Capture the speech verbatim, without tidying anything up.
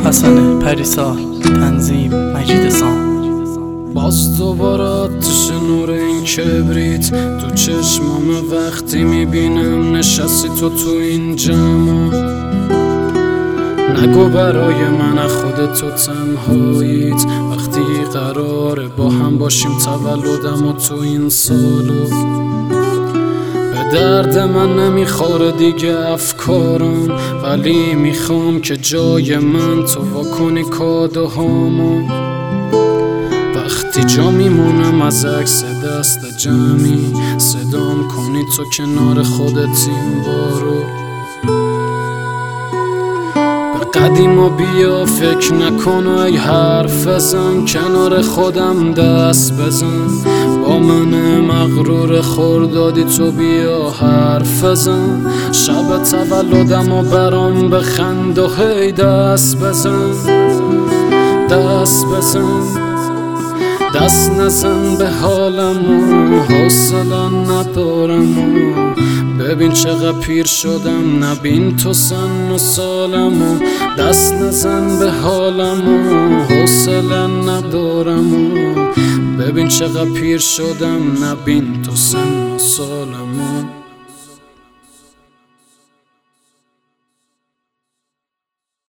حسن پریسا، تنظیم مجید سام. باز دوباره آتش نور این کبریت تو چشمام وقتی میبینم نشستی تو تو این جمع. نگو برای من خودتو تنهاییت وقتی قراره با هم باشیم تولدم و تو این سالو. به درد من نمیخوره دیگه افکارم، ولی میخوام که جای من تو واکنی کادوهامو. وقتی جا میمونم از عکس دست جمعی صدام کنی تو کنار خودت این بارو. به قدیما بیا فکر نکن و ای حرف بزن، کنار خودم دست بزن. با من مغرور خوردادی تو بیا حرف بزن. شب تولدم و برام بخند و هی دست بزن، دست بزن. دست نزن به حالم و حوصله ندارم و ببین چقدر پیر شدم، نبین تو سن و سالم و دست نزن به حالم و حوصله ندارم و ببین چقدر پیر شدم، نبین تو سن و سالم و